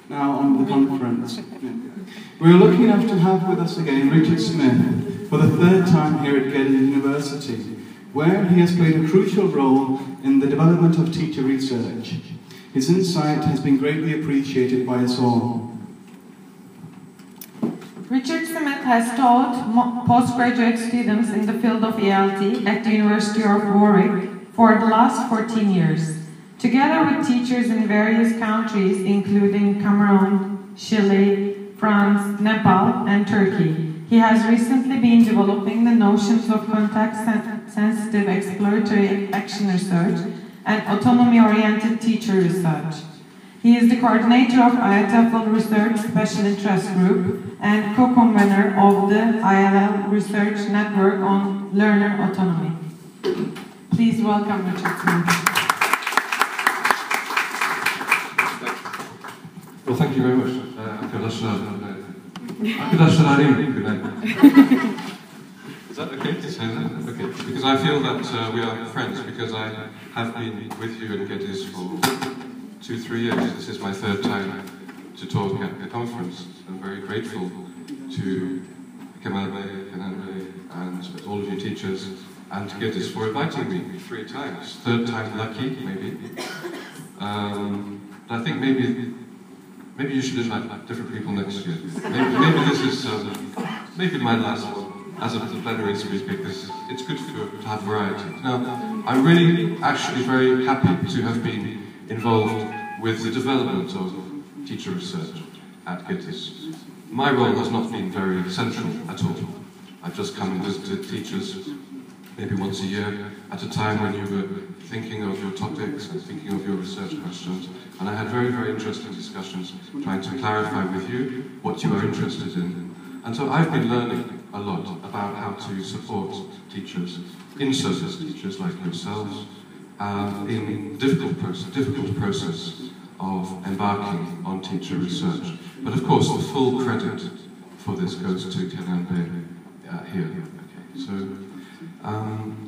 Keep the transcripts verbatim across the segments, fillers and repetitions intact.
now on the conference. We're lucky enough to have with us again Richard Smith for the third time here at Geddes University, where he has played a crucial role in the development of teacher research. His insight has been greatly appreciated by us all. Richard Smith has taught postgraduate students in the field of E L T at the University of Warwick for the last fourteen years. Together with teachers in various countries, including Cameroon, Chile, France, Nepal, and Turkey, he has recently been developing the notions of context-sensitive exploratory action research and autonomy-oriented teacher research. He is the coordinator of I A T F L Research Special Interest Group and co-convener of the I L L Research Network on Learner Autonomy. Please welcome Richard Smith. Well, thank you very much. Arkadaşlar, arkadaşlarım, good night. Is that okay to say that? Okay, because I feel that uh, we are friends, because I have been with you in Geddes for two, three years. This is my third time to talk at the conference. I'm very grateful to Kemal Bey, Kenan Bey, and all of you teachers, and to Geddes for inviting me three times. Third time lucky, maybe. Um, but I think maybe maybe you should invite different people next year. Maybe, maybe this is um, maybe my last one as a plenary speaker, because it's good for, to have variety. Now, I'm really actually very happy to have been involved with the development of teacher research at Geddes. My role has not been very central at all. I've just come and visited teachers maybe once a year at a time when you were thinking of your topics and thinking of your research questions, and I had very, very interesting discussions trying to clarify with you what you are interested in. And so I've been learning a lot about how to support teachers, in-service teachers like yourselves, um, in difficult process, difficult process of embarking on teacher research. But of course, the full credit for this goes to Kenan Bey uh, here. Okay, so. Um,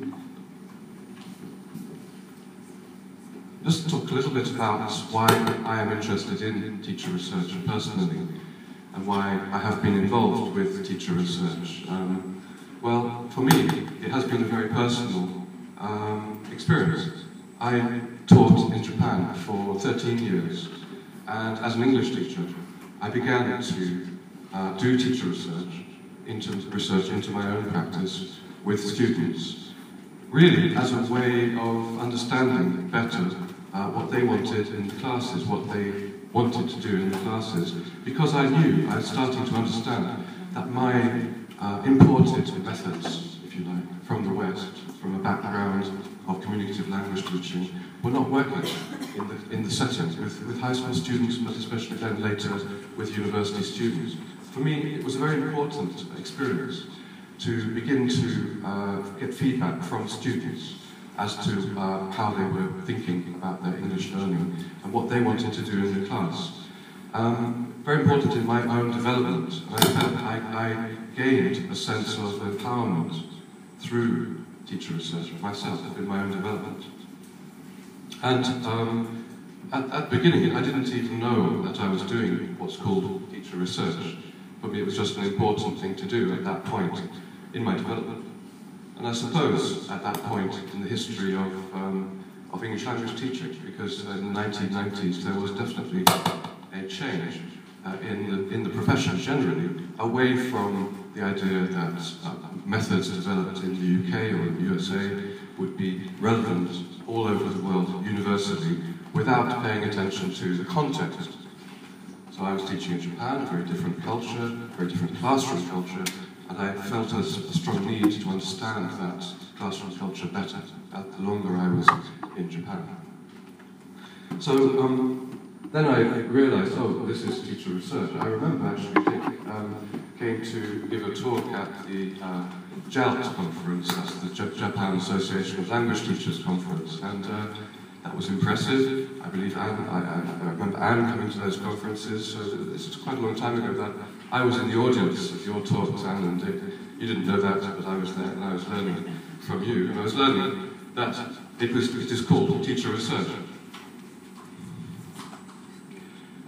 Just talk a little bit about why I am interested in teacher research personally, and why I have been involved with teacher research. Um, well, for me, it has been a very personal um, experience. I taught in Japan for thirteen years, and as an English teacher, I began to uh, do teacher research into research into my own practice with students, really as a way of understanding better Uh, what they wanted in the classes, what they wanted to do in the classes, because I knew, I was starting to understand that my uh, imported methods, if you like, from the West, from a background of communicative language teaching, were not working in the, in the setting with, with high school students, but especially then later with university students. For me, it was a very important experience to begin to uh, get feedback from students as to uh, how they were thinking about their English learning and what they wanted to do in the class. Um, very important in my own development. I felt I, I gained a sense of empowerment through teacher research myself in my own development. And um, at, at the beginning, I didn't even know that I was doing what's called teacher research. For me, it was just an important thing to do at that point in my development. And I suppose at that point in the history of, um, of English language teaching, because in the nineteen nineties there was definitely a change uh, in, the, in the profession generally, away from the idea that uh, methods developed in the U K or in the U S A would be relevant all over the world universally without paying attention to the context. So I was teaching in Japan, a very different culture, a very different classroom culture, and I felt a, a strong need to understand that classroom culture better the longer I was in Japan. So um, then I realized, oh, this is teacher research. I remember actually um, came to give a talk at the uh, JALT conference, that's the J Japan Association of Language Teachers conference, and uh, that was impressive. I believe Anne, I, I, I remember Anne coming to those conferences, so this was quite a long time ago that I was in the audience of your talks, Anne, and it, you didn't know that, but I was there and I was learning from you, and I was learning that it, was, it is called teacher research.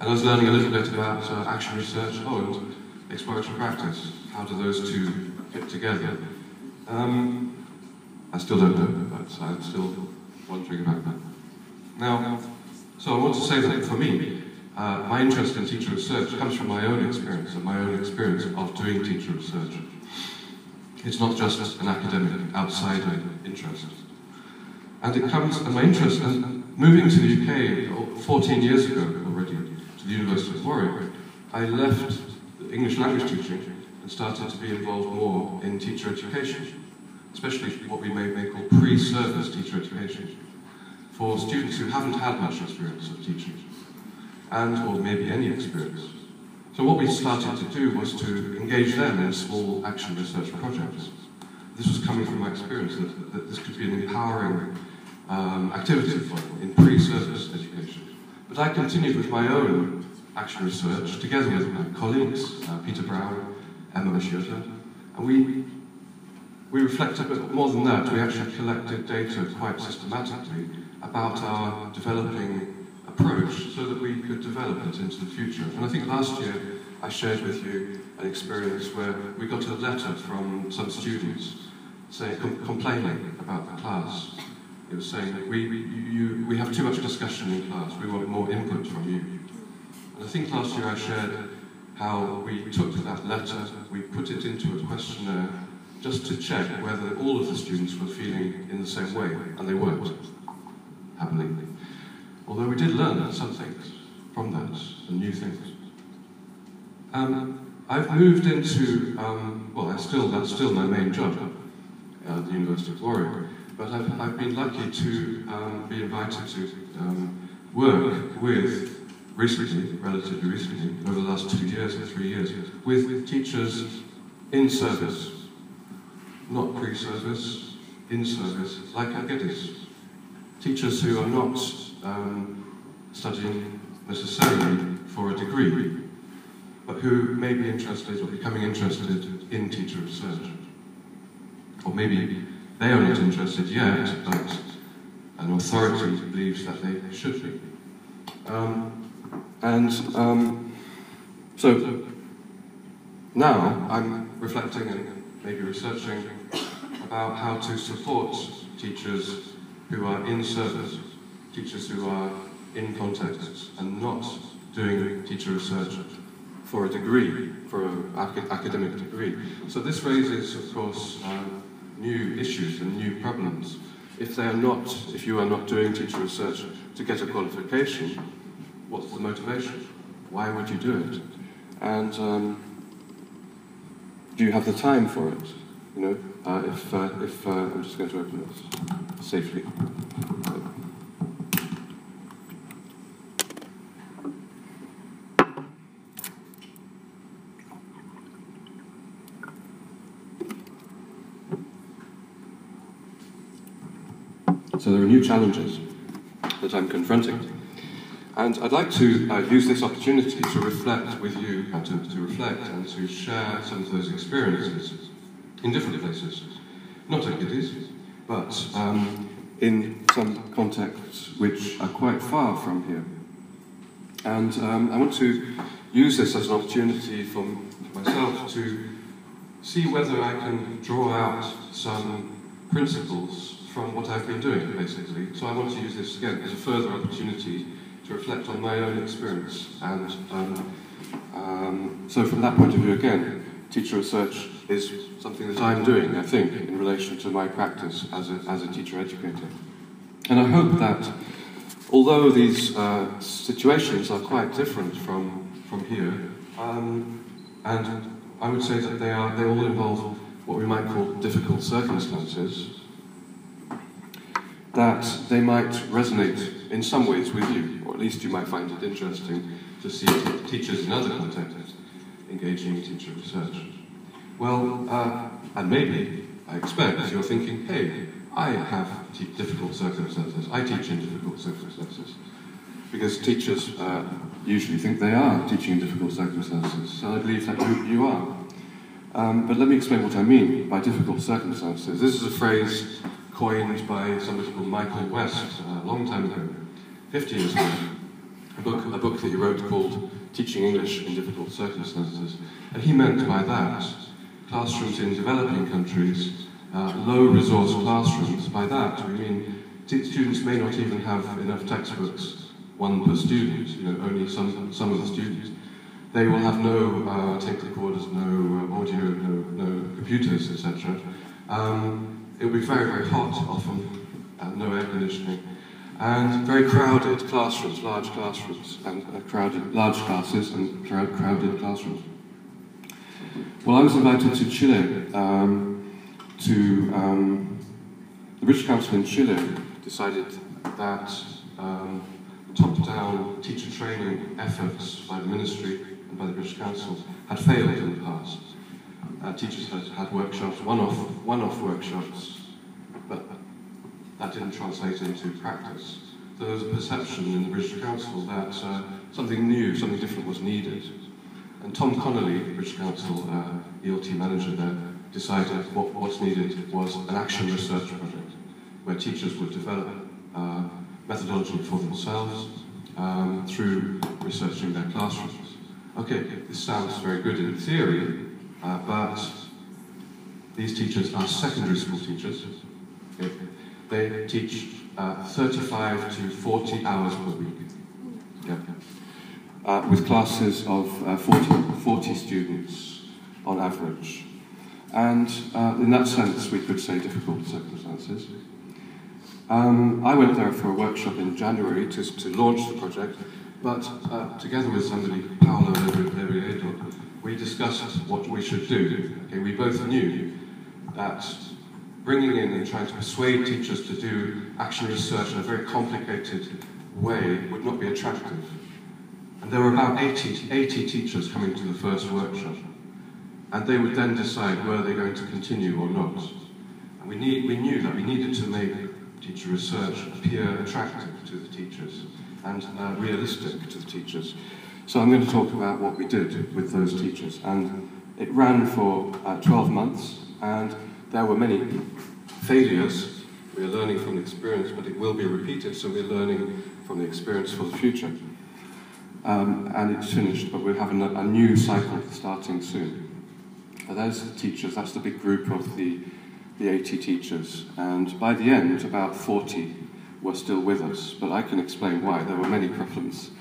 And I was learning a little bit about uh, action research, oh, and exploratory practice. How do those two fit together? Um, I still don't know, but I'm still wondering about that. Now, so I want to say that for me, uh, my interest in teacher research comes from my own experience, and my own experience of doing teacher research. It's not just an academic, outsider interest. And it comes, and my interest, and moving to the U K fourteen years ago already, to the University of Warwick, I left English language teaching and started to be involved more in teacher education, especially what we may, may call pre-service teacher education, for students who haven't had much experience of teaching, and or maybe any experience. So what we started to do was to engage them in small action research projects. This was coming from my experience that, that this could be an empowering um, activity for them in pre-service education. But I continued with my own action research together with my colleagues, uh, Peter Brown, Emma Mashiota, and we, we reflected, but more than that, we actually collected data quite systematically about our developing approach so that we could develop it into the future. And I think last year I shared with you an experience where we got a letter from some students saying, com complaining about the class. It was saying, we, we, you, we have too much discussion in class, we want more input from you. And I think last year I shared how we took that letter, we put it into a questionnaire just to check whether all of the students were feeling in the same way, and they weren't, happily. Although we did learn some things from that, and new things. Um, I've moved into, um, well, I still, that's still my main job at the University of Warwick, but I've, I've been lucky to um, be invited to um, work with, recently, relatively recently, over the last two years or three years, with, with teachers in service, not pre-service, in service, like Geddes. Teachers who are not um, studying necessarily for a degree, but who may be interested or becoming interested in teacher research. Or maybe they are not interested yet, but an authority believes that they should be. Um, and um, so now I'm reflecting and maybe researching about how to support teachers who are in service, teachers who are in context and not doing teacher research for a degree, for an academic degree. So this raises, of course, uh, new issues and new problems. If they are not, if you are not doing teacher research to get a qualification, what's the motivation? Why would you do it? And um, do you have the time for it? You know, uh, if uh, if uh, I'm just going to open this safely. So there are new challenges that I'm confronting. And I'd like to uh, use this opportunity to reflect with you, uh, to, to reflect and to share some of those experiences in different places. Not at Geddes, but um, in some contexts which are quite far from here. And um, I want to use this as an opportunity for myself to see whether I can draw out some principles from what I've been doing, basically. So I want to use this again as a further opportunity to reflect on my own experience. And um, um, so from that point of view, again, teacher research is something that I'm doing, I think, in relation to my practice as a, as a teacher educator. And I hope that, although these uh, situations are quite different from, from here, um, and I would say that they, are, they all involve what we might call difficult circumstances, that they might resonate in some ways with you, or at least you might find it interesting to see teachers in other contexts engaging in teacher research. Well, uh, and maybe, I expect, you're thinking, hey, I have difficult circumstances, I teach in difficult circumstances. Because teachers uh, usually think they are teaching in difficult circumstances, so I believe that you, you are. Um, but let me explain what I mean by difficult circumstances. This is a phrase coined by somebody called Michael West uh, a long time ago, fifty years ago. a book, a book that he wrote called Teaching English in Difficult Circumstances. And he meant by that classrooms in developing countries, uh, low-resource classrooms. By that, we mean students may not even have enough textbooks, one per student, you know, only some, some of the students. They will have no uh, tape recorders, no uh, audio, no, no computers, et cetera. Um, it will be very, very hot often, uh, no air conditioning, and very crowded classrooms, large classrooms, and uh, crowded, large classes and crowd, crowded classrooms. Well, I was invited to Chile um, to, um, the British Council in Chile decided that um, top-down teacher training efforts by the ministry and by the British Council had failed in the past. Uh, teachers had had workshops, one-off one-off workshops, but that didn't translate into practice. So there was a perception in the British Council that uh, something new, something different was needed. And Tom Connolly, the British Council uh, E L T manager there, decided what, what's needed was an action research project, where teachers would develop uh, methodology for themselves um, through researching their classrooms. Okay, this sounds very good in theory, uh, but these teachers are secondary school teachers. Okay. They teach uh, thirty-five to forty hours per week, yeah. uh, with classes of uh, forty, forty students on average. And uh, in that sense, we could say difficult circumstances. Um, I went there for a workshop in January to, to launch the project, but uh, together with somebody, Paolo Leviedo, we discussed what we should do. Okay, we both knew that bringing in and trying to persuade teachers to do action research in a very complicated way would not be attractive. And there were about eighty, eighty teachers coming to the first workshop, and they would then decide were they going to continue or not. And we, need, we knew that we needed to make teacher research appear attractive to the teachers and uh, realistic to the teachers. So I'm going to talk about what we did with those teachers. And it ran for uh, twelve months, and there were many failures. We're learning from the experience, but it will be repeated, so we're learning from the experience for the future. Um, and it's finished, but we're having a, a new cycle starting soon. So there's the teachers, that's the big group of the, the eighty teachers, and by the end, about forty were still with us, but I can explain why. There were many problems.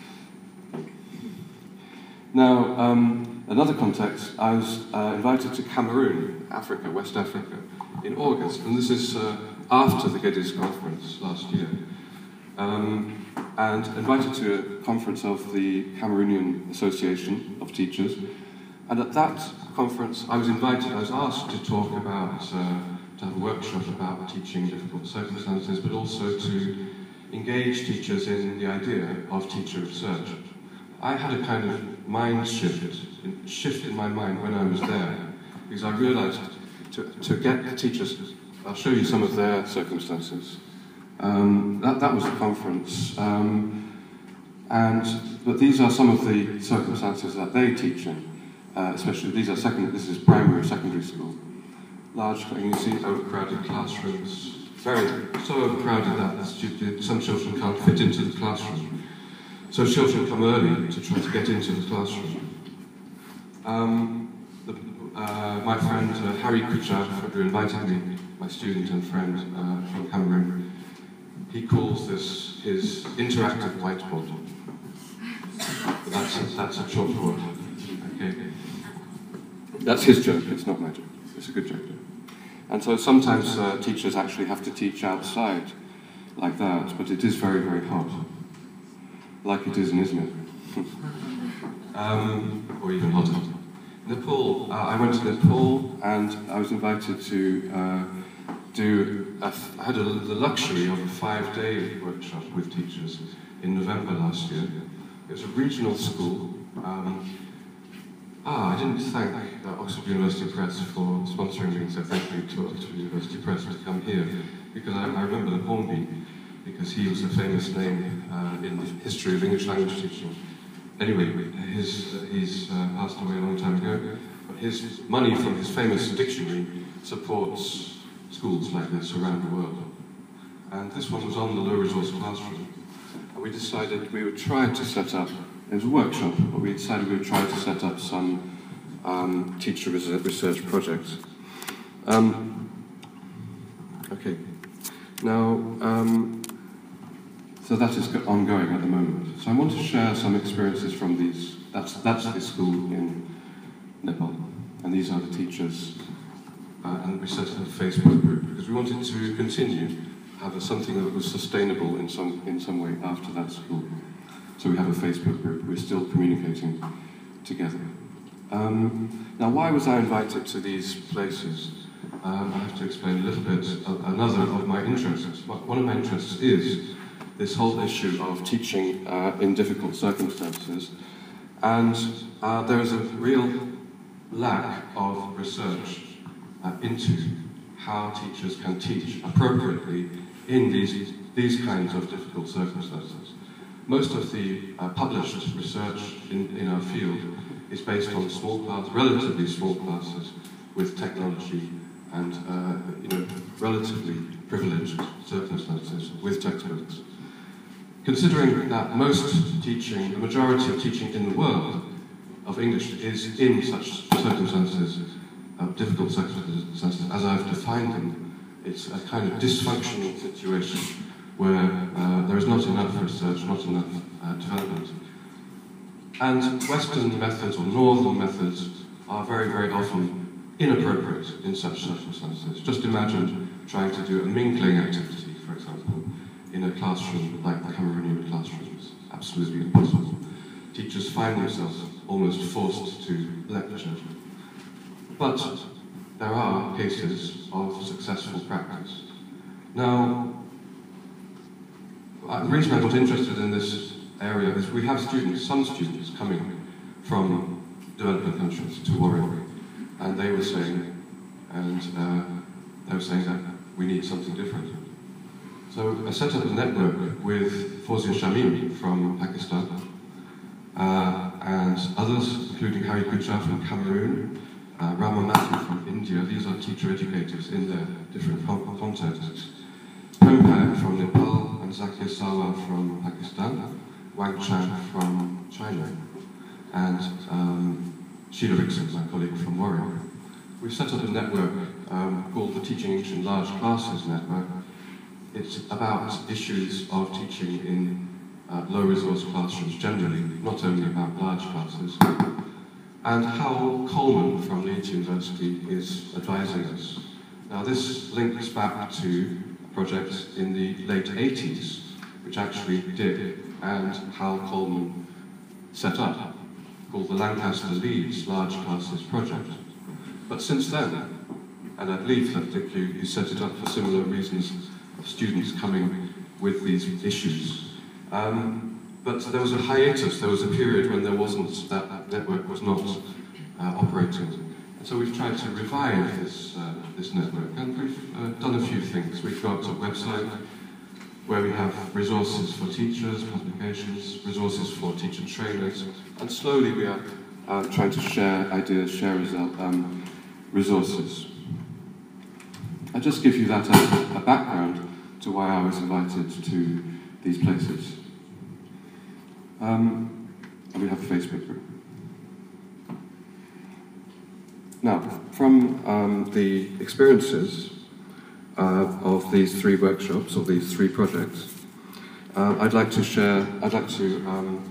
Now, um, another context, I was uh, invited to Cameroon, Africa, West Africa, in August, and this is uh, after the Geddes conference last year, um, and invited to a conference of the Cameroonian Association of Teachers, and at that conference I was invited, I was asked to talk about, uh, to have a workshop about teaching difficult circumstances, but also to engage teachers in the idea of teacher research. I had a kind of mind shift, shift in my mind when I was there, because I realized to, to get the teachers, I'll show you some of their circumstances. Um, that, that was the conference. Um, and, but these are some of the circumstances that they teach in, uh, especially these are second, this is primary or secondary school. Large, you see overcrowded classrooms, very, so overcrowded that the, some children can't fit into the classroom. So children come early to try to get into the classroom. Um, the, uh, my friend uh, Harry Kuchar, who invited me, my student and friend uh, from Cameroon, he calls this his interactive whiteboard. But that's a, that's a chalkboard. Okay. That's his joke, it's not my joke. It's a good joke. And so sometimes uh, teachers actually have to teach outside like that, but it is very, very hot. Like it is in Izmir. um, or even hotter. Nepal, uh, I went to Nepal and I was invited to uh, do, a, I had a, the luxury of a five-day workshop with teachers in November last year. It was a regional school. Um, ah, I didn't thank uh, Oxford University Press for sponsoring me, so thank you to Oxford University Press to come here, because I, I remember the Hornby, because he was a famous name uh, in the history of English language teaching. Anyway, his, uh, he's uh, passed away a long time ago, but his money from his famous dictionary supports schools like this around the world. And this one was on the low-resource classroom. and we decided we would try to set up, it was a workshop, but we decided we would try to set up some um, teacher research projects. Um, okay, now, um, so that is ongoing at the moment. So I want to share some experiences from these, that's, that's the school in Nepal, and these are the teachers. Uh, and we set up a Facebook group because we wanted to continue have a, something that was sustainable in some in some way after that school. So we have a Facebook group. We're still communicating together. Um, now, why was I invited to these places? Um, I have to explain a little bit of another of my interests. One of my interests is this whole issue of teaching uh, in difficult circumstances, and uh, there is a real lack of research Uh, into how teachers can teach appropriately in these, these kinds of difficult circumstances. Most of the uh, published research in, in our field is based on small classes, relatively small classes, with technology and uh, you know, relatively privileged circumstances with textbooks. Considering that most teaching, the majority of teaching in the world of English is in such circumstances, Uh, difficult circumstances, as I've defined them, it's a kind of dysfunctional situation where uh, there is not enough research, not enough uh, development. And Western methods or Northern methods are very, very often inappropriate in such circumstances. Just imagine trying to do a mingling activity, for example, in a classroom like the Cameroonian classrooms. Absolutely impossible. Teachers find themselves almost forced to lecture. But there are cases of successful practice. Now, the reason I got interested in this area is we have students, some students coming from developing countries to Warwick, and they were saying, and uh, they were saying that we need something different. So I set up a network with Fawzia Shamim from Pakistan, uh, and others, including Harry Gujjar from Cameroon, Uh, Rama Matthew from India. These are teacher educators in their different contexts. Pempa from Nepal, and Zakir Sawa from Pakistan, Wang Chan from China, and um, Sheila Rickson, my colleague from Warwick. We've set up a network um, called the Teaching English in Large Classes Network. It's about issues of teaching in uh, low-resource classrooms generally, not only about large classes. And Hal Coleman from Leeds University is advising us. Now this links back to a project in the late eighties, which actually Dick and Hal Coleman set up, called the Lancaster Leeds Large Classes Project. But since then, and I believe that Dick, you, you set it up for similar reasons of students coming with these issues. Um, But there was a hiatus, there was a period when there wasn't, that network was not uh, operating. And so we've tried to revive this, uh, this network, and we've uh, done a few things. We've got a website where we have resources for teachers, publications, resources for teacher trainers, and slowly we are uh, trying to share ideas, share result, um, resources. I'll just give you that as a background to why I was invited to these places. Um, and we have a Facebook group. Now, from um, the experiences uh, of these three workshops, or these three projects, uh, I'd like to share, I'd like to um,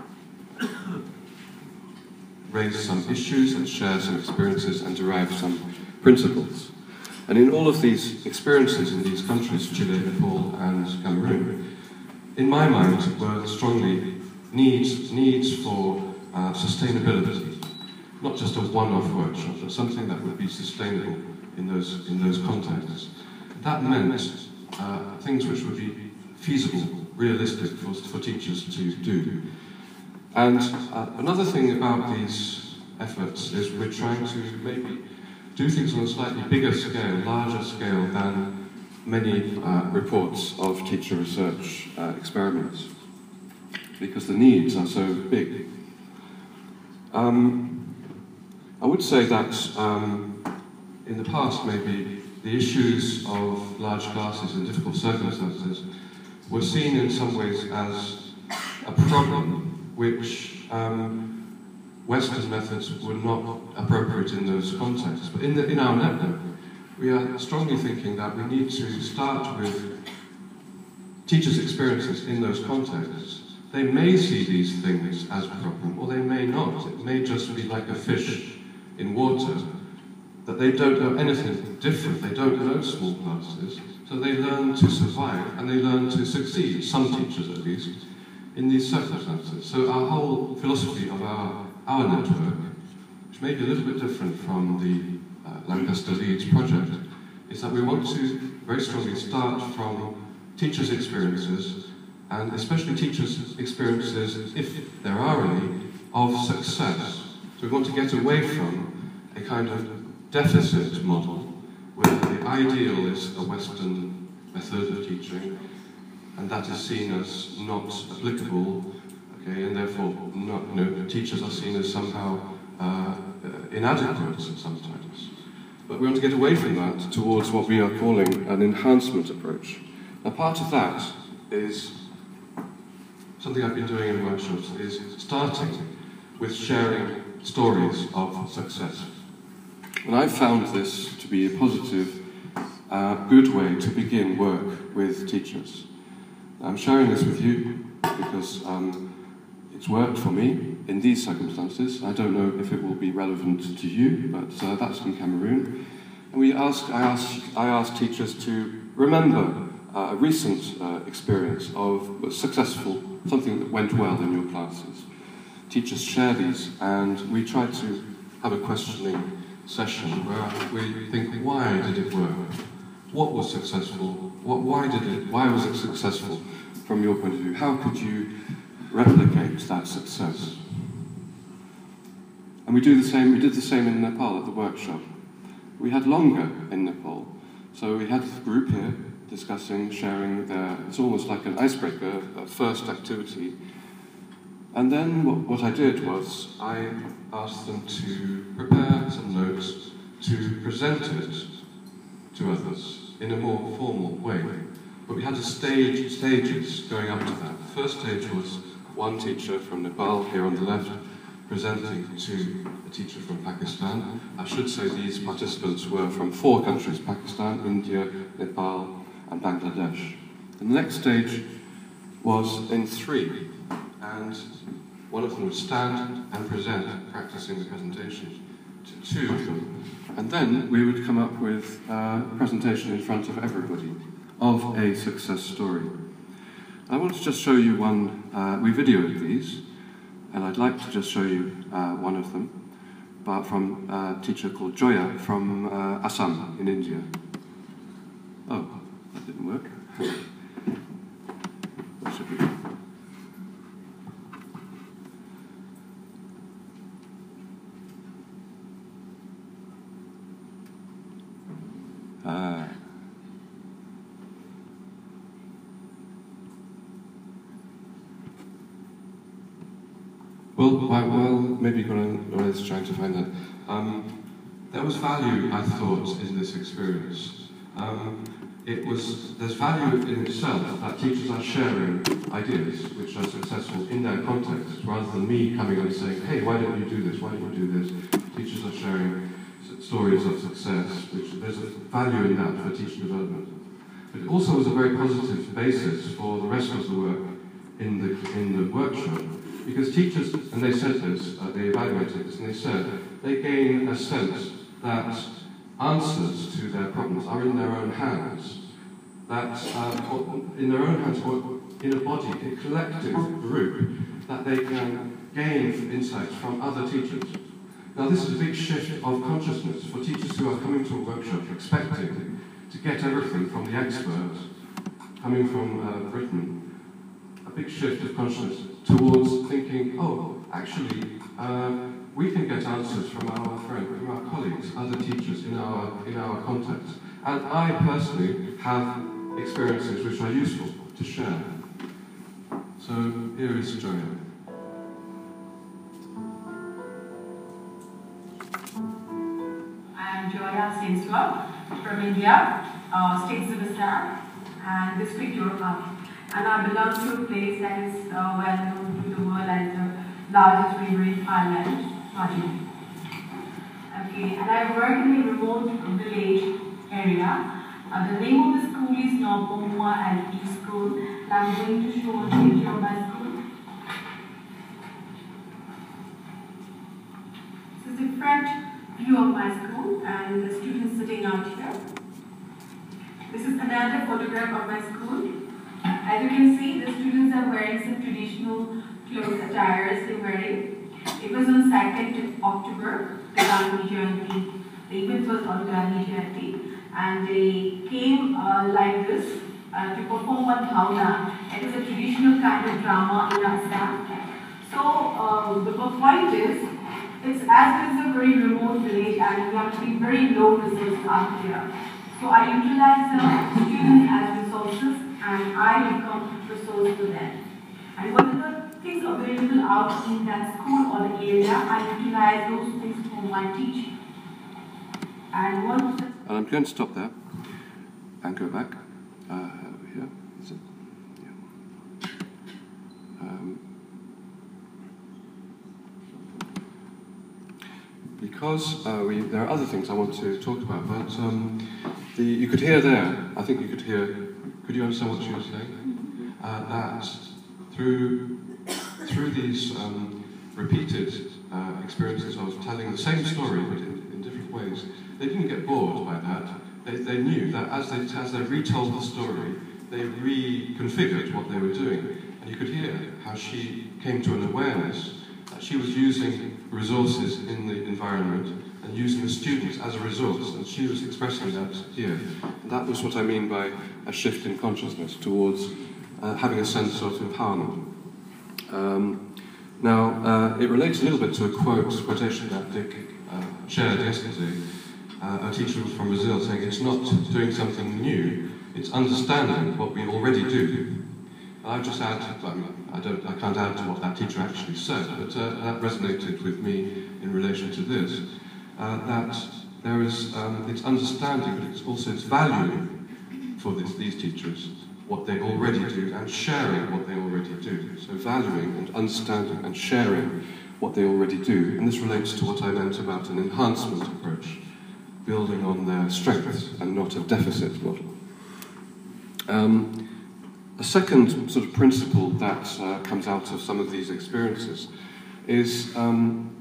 raise some issues and share some experiences and derive some principles. And in all of these experiences in these countries, Chile, Nepal, and Cameroon, in my mind were strongly Needs, needs for uh, sustainability, not just a one-off workshop, but something that would be sustainable in those, in those contexts. That meant uh, things which would be feasible, realistic for, for teachers to do. And uh, another thing about these efforts is we're trying to maybe do things on a slightly bigger scale, larger scale than many uh, reports of teacher research uh, experiments, because the needs are so big. Um, I would say that um, in the past maybe the issues of large classes in difficult circumstances were seen in some ways as a problem which um, Western methods were not appropriate in those contexts. But in, the, in our network, we are strongly thinking that we need to start with teachers' experiences in those contexts. They may see these things as a problem, or they may not. It may just be like a fish in water, that they don't know anything different. They don't know small classes, so they learn to survive, and they learn to succeed, some teachers at least, in these circumstances. So our whole philosophy of our, our network, which may be a little bit different from the uh, Lancaster Leeds project, is that we want to very strongly start from teachers' experiences, and especially teachers' experiences, if there are any, of success. So we want to get away from a kind of deficit model, where the ideal is a Western method of teaching, and that is seen as not applicable, okay, and therefore not, you know, teachers are seen as somehow uh, inadequate sometimes. But we want to get away from that towards what we are calling an enhancement approach. Now, part of that is something I've been doing in workshops, is starting with sharing stories of success. And I've found this to be a positive, uh, good way to begin work with teachers. I'm sharing this with you because um, it's worked for me in these circumstances. I don't know if it will be relevant to you, but uh, that's in Cameroon. And we ask, I ask, I ask teachers to remember uh, a recent uh, experience of a successful, something that went well in your classes. Teachers share these, and we try to have a questioning session where we think, why did it work? What was successful? What, why did it? Why was it successful from your point of view? How could you replicate that success? And we do the same. We did the same in Nepal at the workshop. We had longer in Nepal, so we had a group here discussing, sharing their. It's almost like an icebreaker, a first activity. And then what, what I did was I asked them to prepare some notes to present it to others in a more formal way. But we had a stage, stages going up to that. The first stage was one teacher from Nepal, here on the left, presenting to a teacher from Pakistan. I should say these participants were from four countries: Pakistan, India, Nepal, and Bangladesh. The next stage was in three, and one of them would stand and present, practicing the presentation to two of them. And then we would come up with a presentation in front of everybody of a success story. I want to just show you one. Uh, we videoed these, and I'd like to just show you uh, one of them, but from a teacher called Joya from uh, Assam in India. Oh, that didn't work. What should we do? Uh, well, well, maybe Goran is trying to find that. Um, there was value, I thought, in this experience. Um, it was, there's value in itself that teachers are sharing ideas which are successful in their context, rather than me coming and saying, hey, why don't you do this, why don't you do this? Teachers are sharing stories of success, which there's a value in that for teacher development. But it also was a very positive basis for the rest of the work in the, in the workshop, because teachers, and they said this, uh, they evaluated this, and they said they gain a sense that answers to their problems are in their own hands, that uh, in their own hands, or in a body, a collective group, that they can gain insights from other teachers. Now this is a big shift of consciousness for teachers who are coming to a workshop expecting to get everything from the experts, coming from uh, Britain. A big shift of consciousness towards thinking, oh, actually, uh, we can get answers from our friends, from our colleagues, other teachers in our, in our context. And I personally have experiences which are useful to share. So here is Joya. I am Joya Senswal from India, uh, State Civil Staff, and District Europe Army. and I belong to a place that is uh, well known to the world as the largest river in Ireland, Martin. Okay, and I work in a remote village area. Uh, the name of the school is Northbourne L P School, and I'm going to show a picture of my school. This is the front view of my school, and the students sitting out here. This is another photograph of my school. As you can see, the students are wearing some traditional clothes, attires they're wearing. It was on second of October, the Gandhi Jayanti. The event was on Gandhi Jayanti, and they came uh, like this uh, to perform one bhavna. It is a traditional kind of drama in Assam. So uh, the point is, it's as it is a very remote village, and we have to be very low resources out there. So I utilize the students as resources, and I become resource to them. And what are the things available out in that school or the area, I utilize those things for my teaching. And what was the And I'm going to stop there and go back. Uh, over here, is it? Yeah. Um, because uh, we, there are other things I want to talk about, but um, the, you could hear there, I think you could hear, could you understand what she was saying? Uh, that through, through these um, repeated uh, experiences of telling the same story but in, in different ways, they didn't get bored by that. They, they knew that as they, as they retold the story, they reconfigured what they were doing. And you could hear how she came to an awareness that she was using resources in the environment and using the students as a resource, and she was expressing that here. And that was what I mean by a shift in consciousness towards uh, having a sense of empowerment. Um, now, uh, it relates a little bit to a quote, quotation that Dick uh, shared yesterday, uh, a teacher from Brazil saying, it's not doing something new, it's understanding what we already do. I'll just add, I, mean, I, don't, I can't add to what that teacher actually said, but uh, that resonated with me in relation to this, uh, that there is, um, it's understanding, but it's also it's valuing for this, these teachers what they already do and sharing what they already do. So valuing and understanding and sharing what they already do. And this relates to what I meant about an enhancement approach, building on their strengths and not a deficit model. Um, A second sort of principle that uh, comes out of some of these experiences is um,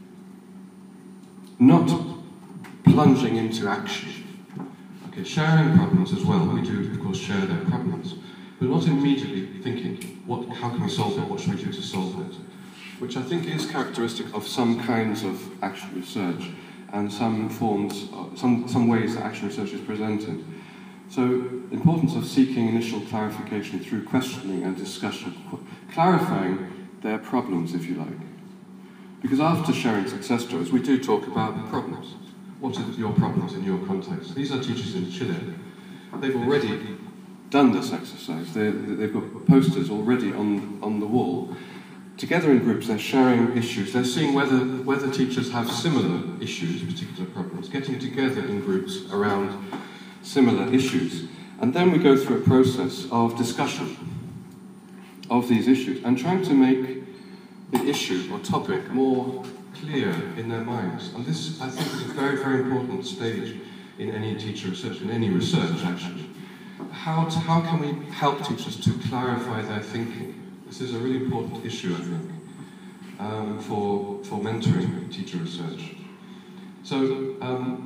not plunging into action. Okay, sharing problems as well. We do, of course, share their problems, but not immediately thinking, "What? How can we solve it? What should we do to solve it?" Which I think is characteristic of some kinds of action research and some forms, of, some some ways that action research is presented. So, the importance of seeking initial clarification through questioning and discussion, clarifying their problems, if you like. Because after sharing success stories, we do talk about the problems. What are your problems in your context? These are teachers in Chile. They've already done this exercise. They're, they've got posters already on, on the wall. Together in groups, they're sharing issues. They're seeing whether, whether teachers have similar issues, particular problems, getting together in groups around similar issues. And then we go through a process of discussion of these issues and trying to make the issue or topic more clear in their minds. And this, I think, is a very, very important stage in any teacher research, in any research, actually. How, to, how can we help teachers to clarify their thinking? This is a really important issue, I think, um, for, for mentoring teacher research. So, um,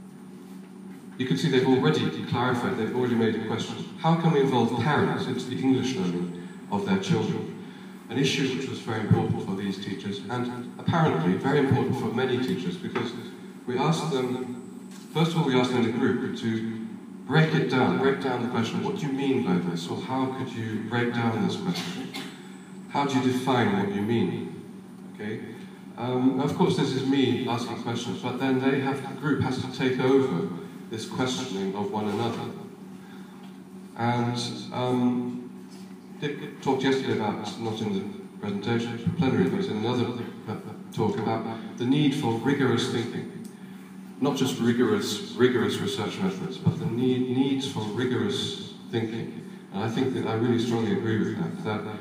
you can see they've already clarified, they've already made a question. How can we involve parents into the English learning of their children? An issue which was very important for these teachers, and apparently very important for many teachers, because we asked them, first of all we asked them in a group to break it down, break down the question, what do you mean by this? Or how could you break down this question? How do you define what you mean? Okay? Um, of course this is me asking questions, but then they have, the group has to take over this questioning of one another. And um, Dick talked yesterday about, not in the presentation, plenary, but in another talk about the need for rigorous thinking. Not just rigorous, rigorous research methods, but the need, needs for rigorous thinking And I think that I really strongly agree with that, that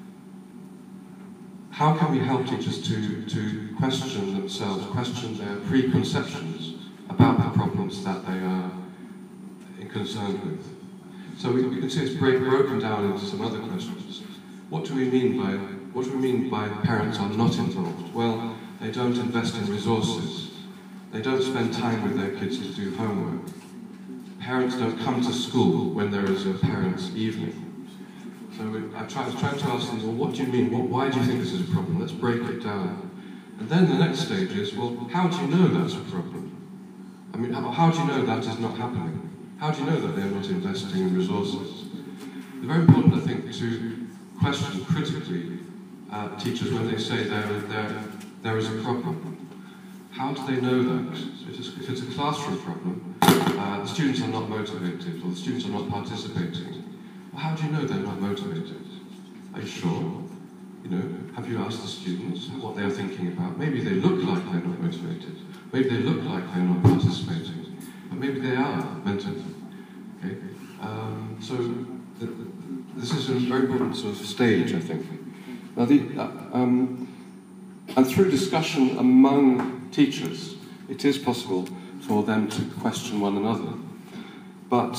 how can we help teachers to, to question themselves, question their preconceptions about the problems that they are concerned with? So we, we can see it's break, broken down into some other questions. What do we mean by, what do we mean by parents are not involved? Well, they don't invest in resources. They don't spend time with their kids to do homework. Parents don't come to school when there is a parents' evening. So I try, I try to ask them, well, what do you mean? What, why do you think this is a problem? Let's break it down. And then the next stage is, well, how do you know that's a problem? I mean, how, how do you know that is not happening? How do you know that they're not investing in resources? It's very important, I think, to question critically uh, teachers when they say there, there, there is a problem. How do they know that? If it's a classroom problem, uh, the students are not motivated, or the students are not participating. Well, how do you know they're not motivated? Are you sure? You know, have you asked the students what they're thinking about? Maybe they look like they're not motivated. Maybe they look like they're not participating. But maybe they are mentally. Okay? Um, so the, the, this is a very important sort of stage, I think. Now, the, uh, um, and through discussion among teachers, it is possible for them to question one another. But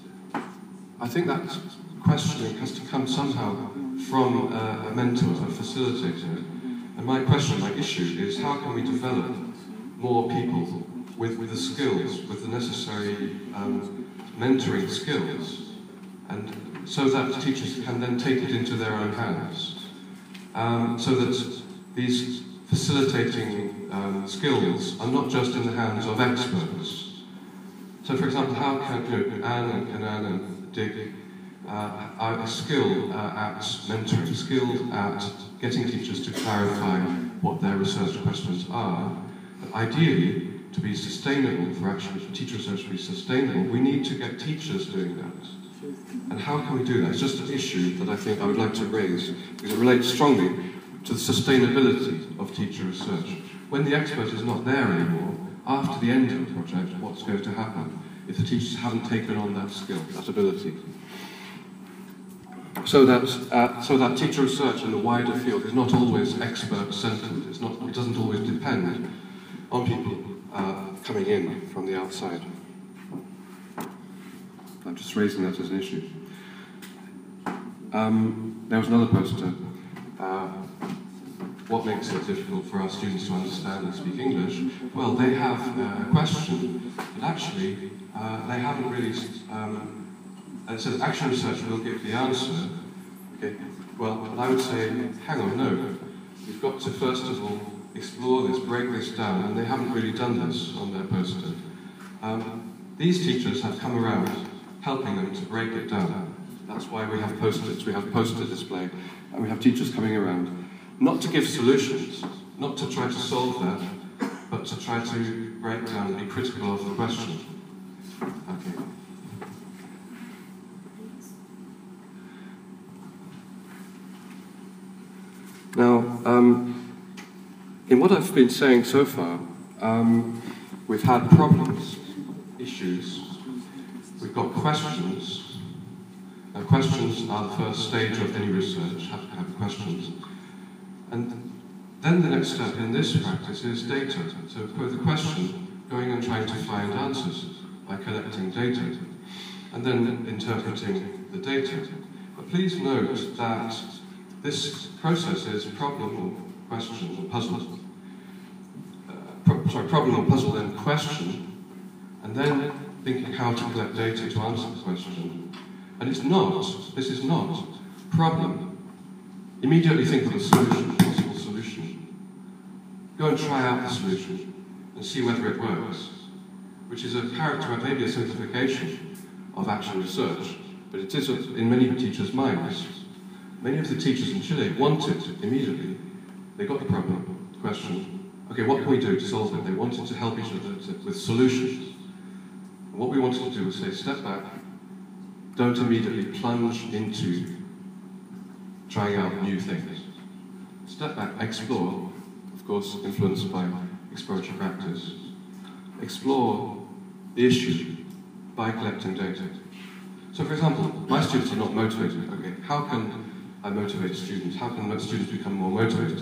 I think that questioning has to come somehow from a, a mentor, a facilitator. And my question, my issue is, how can we develop more people with, with the skills, with the necessary um, mentoring skills, and so that teachers can then take it into their own hands, um, so that these facilitating um, skills are not just in the hands of experts. So, for example, how can you know, Anne and Kanan and Dick uh, are a skill uh, at mentoring, skilled at getting teachers to clarify what their research questions are. But ideally, to be sustainable, for actually for teacher research to be sustainable, we need to get teachers doing that. And how can we do that? It's just an issue that I think I would like to raise, because it relates strongly to the sustainability of teacher research. When the expert is not there anymore, after the end of the project, what's going to happen if the teachers haven't taken on that skill, that ability? So that, uh, so that teacher research in the wider field is not always expert-centered. It's not, it doesn't always depend on people uh, coming in from the outside. I'm just raising that as an issue. Um, there was another poster. Uh, what makes it difficult for our students to understand and speak English? Well, they have uh, a question, but actually uh, they haven't really. Um, and it says action research will give the answer. Okay. Well, but I would say, hang on, no. We've got to first of all explore this, break this down, and they haven't really done this on their poster. Um, these teachers have come around helping them to break it down. That's why we have post-its, we have poster display, and we have teachers coming around. Not to give solutions, not to try to solve that, but to try to break down and be critical of the question. Okay. Now, um, in what I've been saying so far, um, we've had problems, issues, we've got questions. Now, questions are the first stage of any research, have to have questions. And then the next step in this practice is data. So with the question, going and trying to find answers by collecting data, and then interpreting the data. But please note that this process is problem or question or puzzle. Uh, pro sorry, problem or puzzle, then question, and then thinking how to collect data to answer the question. And it's not, this is not problem. Immediately think of a solution, possible solution. Go and try out the solution and see whether it works, which is a character, maybe a simplification of action research, but it is in many teachers' minds. Many of the teachers in Chile wanted immediately, they got the problem, the question, okay, what can we do to solve it? They wanted to help each other to, with solutions. And what we wanted to do was say, step back, don't immediately plunge into trying out new things. Step back, explore, of course influenced by exploratory practice. Explore the issue by collecting data. So for example, my students are not motivated. Okay, how can I motivate students? How can students become more motivated?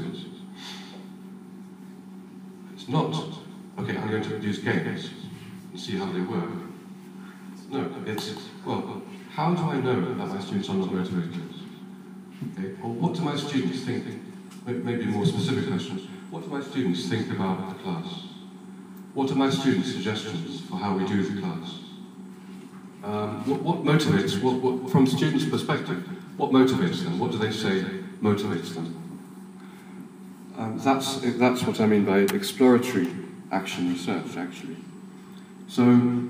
It's not, okay, I'm going to use games and see how they work. No, it's, well, how do I know that my students are not motivated? Okay, or what do my students think? Maybe a more specific question. What do my students think about the class? What are my students' suggestions for how we do the class? Um, what, what motivates, what, what, from students' perspective, what motivates them? What do they say motivates them? Um, that's, that's what I mean by exploratory action research, actually. So,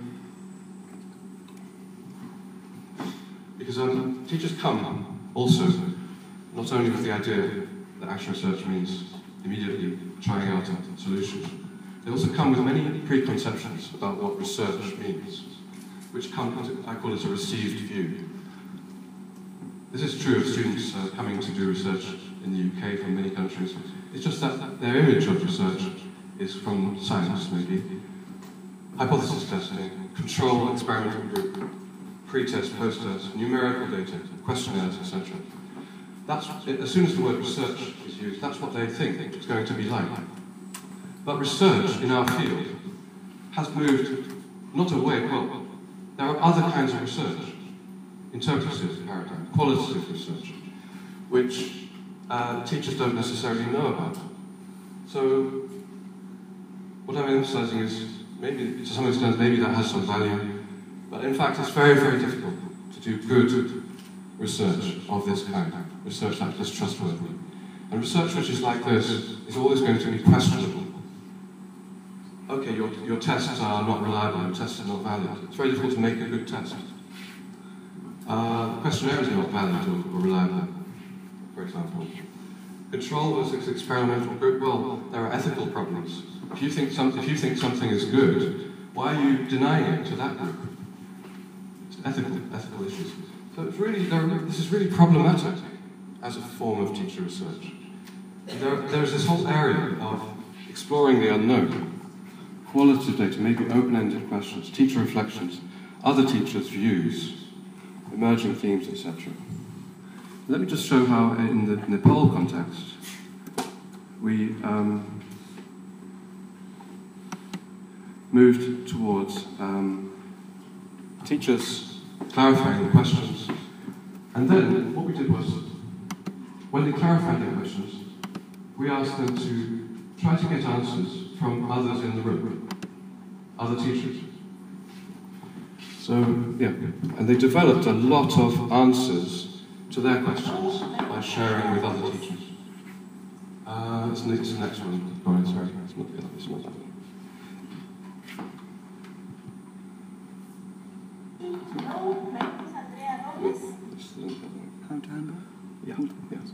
because um, teachers come also not only with the idea that action research means immediately trying out a solution, they also come with many preconceptions about what research means, which come to, I call it a received view. This is true of students uh, coming to do research in the U K from many countries. It's just that their image of research is from science, maybe. Hypothesis testing, control experimental group, pre-test, post-test, numerical data, questionnaires, et cetera. That's, as soon as the word research is used, that's what they think it's going to be like. But research in our field has moved not away, well, there are other kinds of research, interpretive paradigm, qualitative research, which uh, teachers don't necessarily know about. So, what I'm emphasizing is, maybe to some extent, maybe that has some value, but in fact, it's very, very difficult to do good research of this kind, research that is trustworthy. And research which is like this is always going to be questionable. Okay, your, your tests are not reliable, your tests are not valid. It's very difficult to make a good test. Uh, questionnaires are not valid or, or reliable, for example. Control versus experimental group, well, there are ethical problems. If you think, some, if you think something is good, why are you denying it to that group? It's ethical, ethical issues. So it's really, this is really problematic as a form of teacher research. There, there's this whole area of exploring the unknown, qualitative data, maybe open-ended questions, teacher reflections, other teachers' views, emerging themes, et cetera. Let me just show how, in the Nepal context, we um, moved towards um, teachers clarifying the questions. And then what we did was, when they clarified their questions, we asked them to try to get answers from others in the room, other teachers. So, yeah, and they developed a lot of answers to their questions by sharing with other teachers. Uh, it's, the, it's the next one. Oh, sorry, it's not the other, it's not the other. How to handle? Yeah, yes.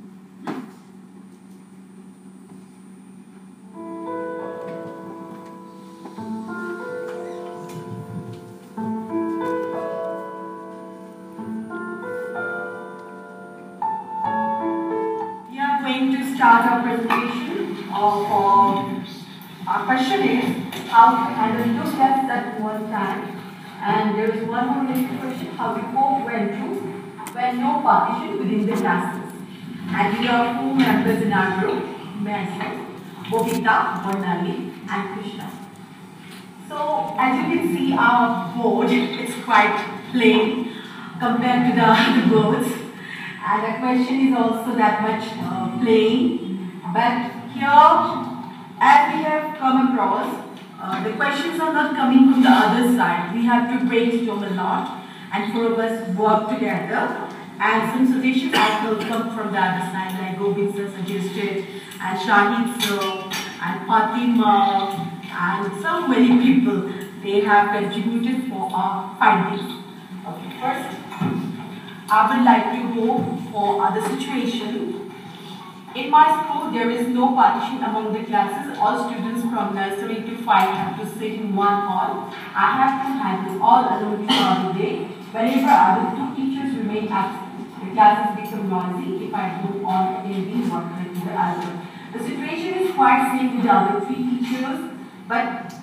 We are going to start our presentation of um, our question is how to handle two tests at one time. And there is one more related question, how to cope when through when no partition within the classes. And we are four members in our group, myself, Bobita, Varnali, and Krishna. So as you can see, our board is quite plain compared to the other boards. And the question is also that much uh, plain. But here, as we have come across, uh, the questions are not coming from the other side. We have to brainstorm a lot and four of us work together. And some suggestions also come from the other side, like Govind sir suggested, and Shahid sir, and Fatima, and so many people, they have contributed for our findings. Okay, first, I would like to go for other situation. In my school, there is no partition among the classes. All students from nursery to five have to sit in one hall. I have to handle all alone throughout the day. Whenever other two teachers remain absent, the classes become noisy if I go on any work with the other. The situation is quite same with the other three teachers, but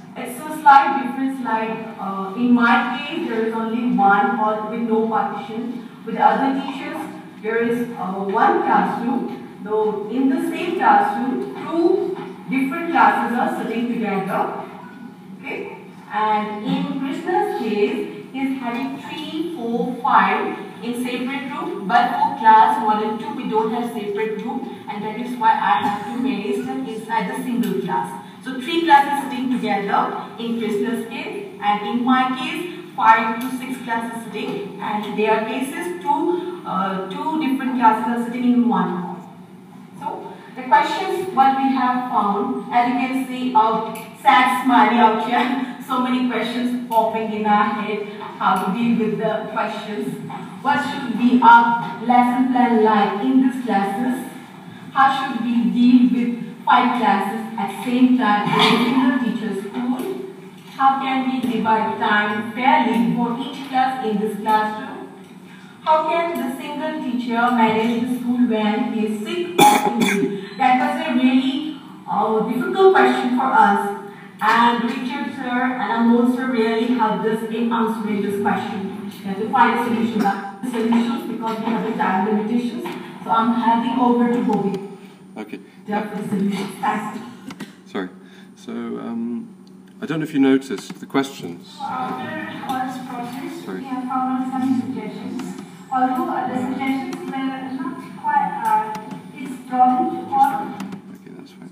It's a slight difference, like uh, in my case, there is only one hall with no partition. With other teachers, there is uh, one classroom, though in the same classroom, two different classes are sitting together. Okay? And in Krishna's case, he's having three, four, five in separate room, but for class one and two, we don't have separate room, and that is why I have to manage them inside the single class. So three classes sitting together in Krishna's case, and in my case, five to six classes sitting, and in their cases, two, uh, two different classes are sitting in one hall. So the questions what we have found, as you can see, out sad smiley out here, so many questions popping in our head, how to deal with the questions. What should be our lesson plan like in these classes? How should we deal with five classes at the same time in a single teacher's school? How can we divide time fairly for each class in this classroom? How can the single teacher manage the school when he is sick or ill? That was a really uh, difficult question for us. And Richard sir and Amol sir really helped us in answering this question. We have to find a solution. The solutions because we have the time limitations. So I'm handing over to Bobby. Okay. The solutions. Thanks. Sorry. So um, I don't know if you noticed the questions. After all this process, Sorry. we have found some suggestions. Although uh, the suggestions were not quite, uh, it's drawn to all. Okay, that's fine.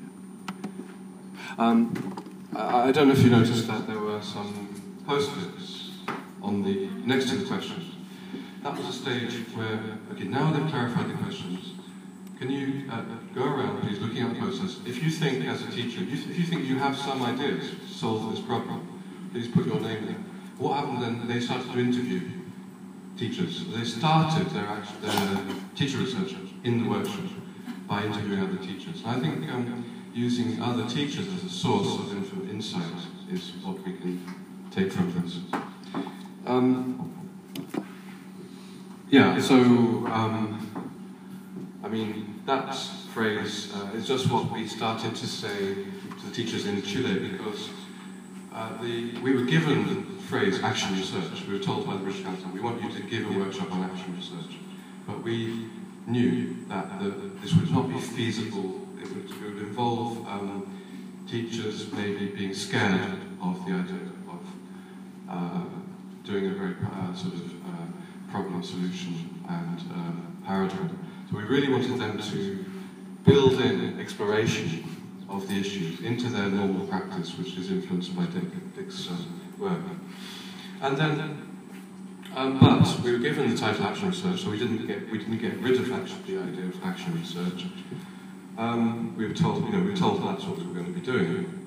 Um, I, I don't know if you noticed that there were some post-its on the next to the questions. That was a stage where, okay, now they've clarified the questions. Can you uh, go around, please, looking at the posters? If you think, as a teacher, if you, if you think you have some ideas to solve this problem, please put your name there. What happened then? They started to interview teachers. They started their, act- their teacher research in the workshop by interviewing other teachers. And I think um, using other teachers as a source of info- insight is what we can take from this. Um, yeah, so, um, I mean, that phrase uh, is just what we started to say to the teachers in Chile, because uh, the, we were given the phrase action research. We were told by the British Council, we want you to give a workshop on action research. But we knew that the, this would not be feasible. It would, it would involve um, teachers maybe being scared of the idea of uh, doing a very uh, sort of uh, problem solution and uh, paradigm. So we really wanted them to build in exploration of the issues into their normal practice, which is influenced by Dick, Dick's uh, work. And then, um, but we were given the title action research, so we didn't get we didn't get rid of action, the idea of action research. Um, we were told, you know, we were told that's what we were going to be doing.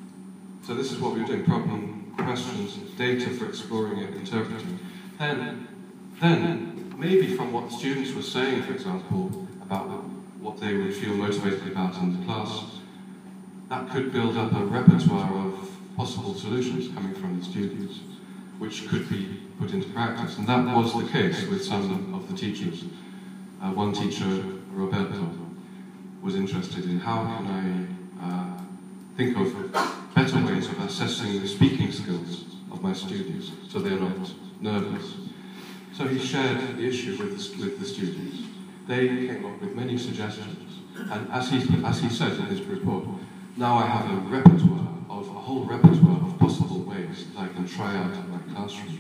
So this is what we were doing: problem, questions, data for exploring it, interpreting. Then, then maybe from what students were saying, for example, about what they would feel motivated about in the class, that could build up a repertoire of possible solutions coming from the students, which could be put into practice. And that was the case with some of the teachers. Uh, one teacher, Roberto, was interested in how can I uh, think of better ways of assessing the speaking skills of my students so they're not nervous. So he shared the issue with the, with the students. They came up with many suggestions. And as he, as he said in his report, now I have a repertoire of a whole repertoire of possible ways that I can try out in my classroom.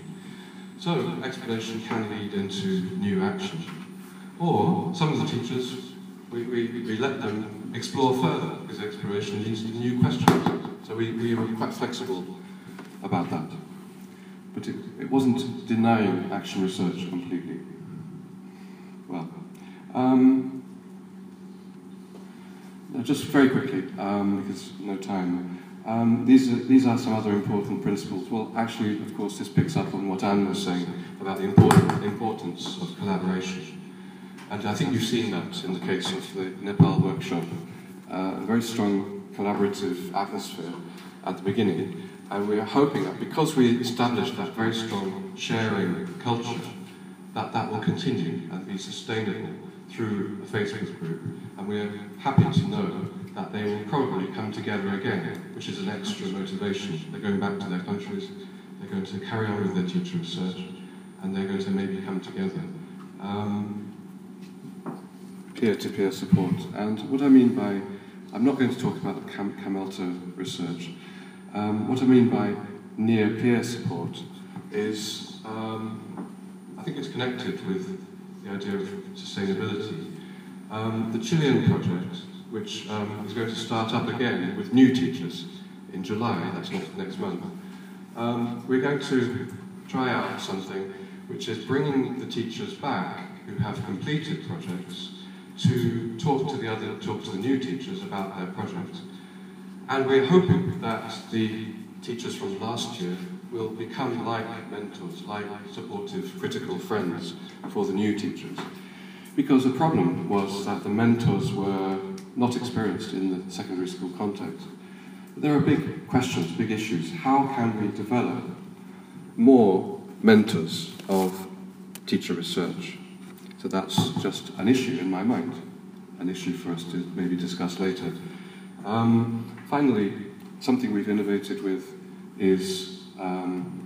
So exploration can lead into new action. Or some of the teachers, we, we, we let them explore further, because exploration leads to new questions. So we, we were quite flexible about that. But it, it wasn't denying action research completely. Well, um, just very quickly, um, because no time. Um, these, are, these are some other important principles. Well, actually, of course, this picks up on what Anne was saying about the important, importance of collaboration. And I think you've seen that in the case of the Nepal workshop. Uh, a very strong collaborative atmosphere at the beginning. And we're hoping that because we established that very strong sharing culture, that that will continue and be sustainable through a Facebook group. And we're happy to know that that they will probably come together again, which is an extra motivation. They're going back to their countries, they're going to carry on with their teacher research, and they're going to maybe come together. Um, peer-to-peer support. And what I mean by, I'm not going to talk about the Cam Camelto research. Um, what I mean by near-peer support is, um, I think it's connected with the idea of sustainability. Um, the Chilean project, which um, is going to start up again with new teachers in July, that's next, next month, um, we're going to try out something which is bringing the teachers back who have completed projects to talk to the other, talk to the new teachers about their projects. And we're hoping that the teachers from last year will become like mentors, like supportive, critical friends for the new teachers. Because the problem was that the mentors were not experienced in the secondary school context. There are big questions, big issues. How can we develop more mentors of teacher research? So that's just an issue in my mind, an issue for us to maybe discuss later. Um, finally, something we've innovated with is um,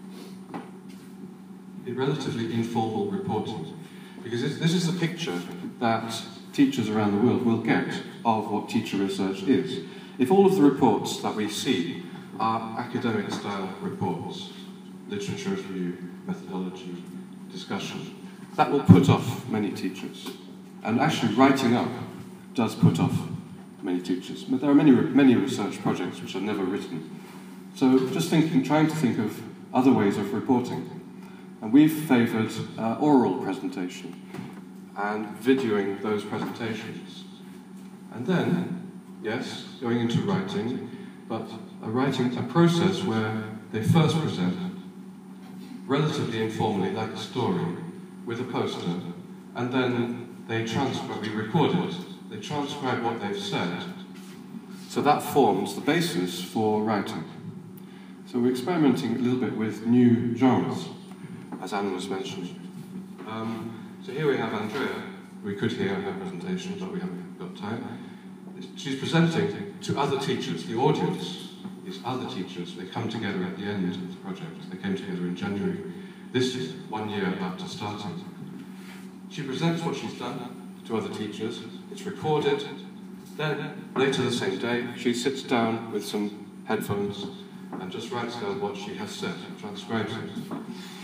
relatively informal reporting. Because this, this is the picture that teachers around the world will get of what teacher research is. If all of the reports that we see are academic-style reports, literature review, methodology, discussion, that will put off many teachers. And actually, writing up does put off many teachers. But there are many, many research projects which are never written. So just thinking, trying to think of other ways of reporting. And we've favoured uh, oral presentation and videoing those presentations. And then, yes, going into writing, but a writing, a process where they first present relatively informally, like a story, with a poster, and then they transcribe, we record it, they transcribe what they've said. So that forms the basis for writing. So we're experimenting a little bit with new genres, as Anna was mentioning. Um, so here we have Andrea. We could hear her presentation, but we haven't got time. She's presenting to other teachers. The audience is other teachers. They come together at the end of the project. They came together in January this year, one year after starting. She presents what she's done to other teachers. It's recorded. Then, later the same day, she sits down with some headphones and just writes down what she has said, transcribes it.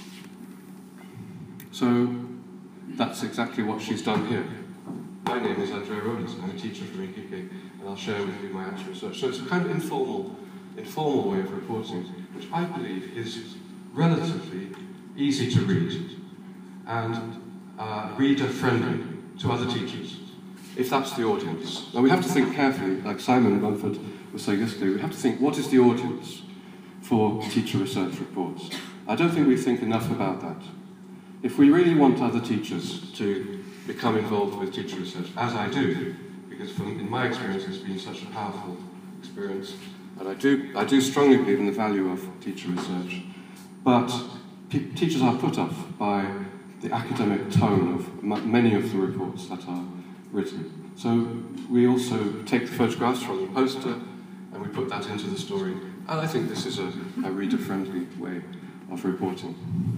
So that's exactly what she's done here. My name is Andrea Rollins, I'm a teacher from Iquique, and I'll share with you my actual research. So it's a kind of informal, informal way of reporting, which I believe is relatively easy to read and uh, reader-friendly to other teachers, if that's the audience. Now we have to think carefully, like Simon Mumford was saying yesterday, we have to think, what is the audience for teacher research reports? I don't think we think enough about that. If we really want other teachers to become involved with teacher research, as I do, because from, in my experience it's been such a powerful experience, and I do, I do strongly believe in the value of teacher research, but teachers are put off by the academic tone of many of the reports that are written. So we also take the photographs from the poster and we put that into the story, and I think this is a, a reader-friendly way of reporting.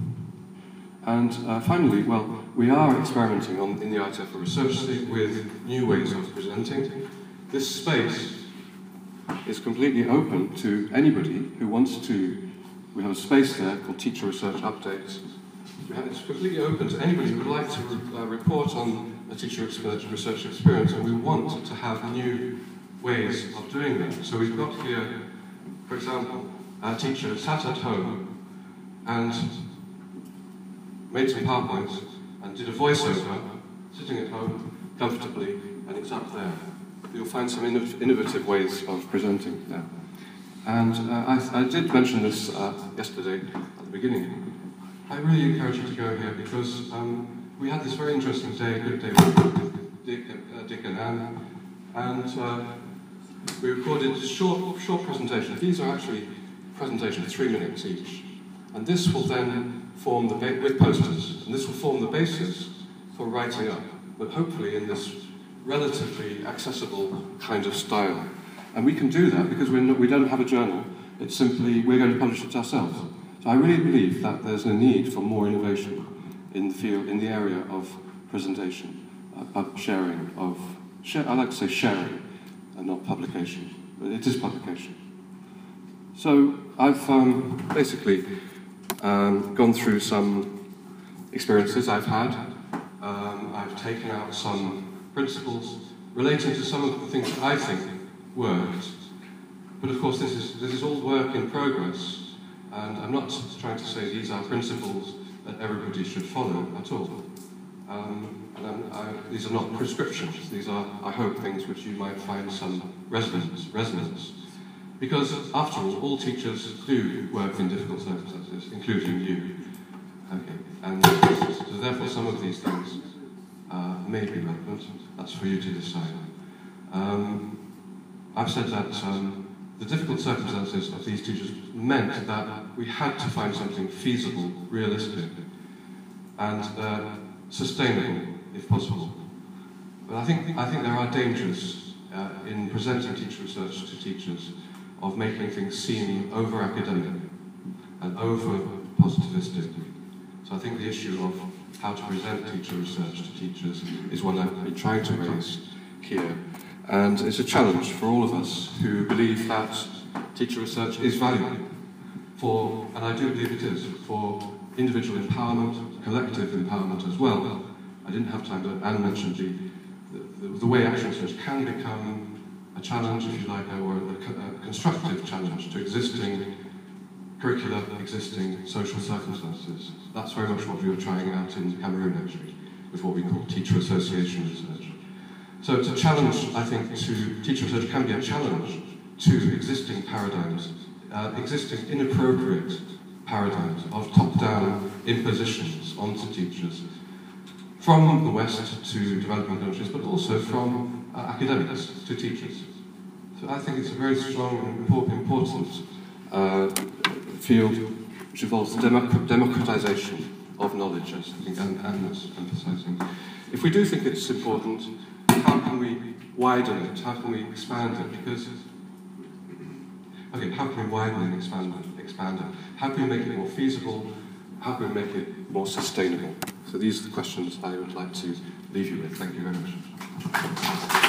And uh, finally, well, we are experimenting on, in the I T F Research with new ways of presenting. This space is completely open to anybody who wants to. We have a space there called Teacher Research Updates. It's completely open to anybody who would like to re uh, report on a teacher research experience, and we want to have new ways of doing that. So we've got here, for example, a teacher sat at home and made some PowerPoints and did a voiceover, sitting at home comfortably, and it's up there. You'll find some inno innovative ways of presenting there. And uh, I, I did mention this uh, yesterday at the beginning. I really encourage you to go here because um, we had this very interesting day, a good day with Dick, uh, Dick and Anne, and uh, we recorded short, short presentations. These are actually presentations, three minutes each. And this will then form the, with posters, and this will form the basis for writing up. But hopefully in this relatively accessible kind of style. And we can do that because we're not, we don't have a journal. It's simply, we're going to publish it ourselves. So I really believe that there's a need for more innovation in the field, in the area of presentation, uh, sharing of, share, I like to say sharing and not publication, but it is publication. So I've um, basically um, gone through some experiences I've had. Um, I've taken out some principles relating to some of the things that I think worked. But of course this is, this is all work in progress, and I'm not trying to say these are principles that everybody should follow at all. Um, and I, these are not prescriptions, these are, I hope, things which you might find some resonance, resonance. Because, after all, all teachers do work in difficult circumstances, including you. Okay. And so therefore some of these things uh, may be relevant. That's for you to decide. Um, I've said that um, the difficult circumstances of these teachers meant that we had to find something feasible, realistic, and uh, sustainable, if possible. But I think, I think there are dangers uh, in presenting teacher research to teachers of making things seem over-academic and over-positivistic. So I think the issue of how to present teacher research to teachers is one I've been trying to raise here. And it's a challenge for all of us who believe that teacher research is valuable for, and I do believe it is, for individual empowerment, collective empowerment as well. I didn't have time, but Anne mentioned the, the, the way action research can become a challenge, if you like, or a, a constructive challenge to existing curricula, existing social circumstances. That's very much what we were trying out in Cameroon, actually, with what we call teacher association research. So it's a challenge, I think, to teacher research can be a challenge to existing paradigms, uh, existing inappropriate paradigms of top-down impositions onto teachers from the West to developing countries, but also from uh, academics to teachers. So I think it's a very strong and important uh, field which involves the democ democratization of knowledge, as I think Anne was emphasizing. If we do think it's important, how can we widen it? How can we expand it? Because, okay, how can we widen and expand it? Expand it? How can we make it more feasible? How can we make it more sustainable? So these are the questions I would like to leave you with. Thank you very much.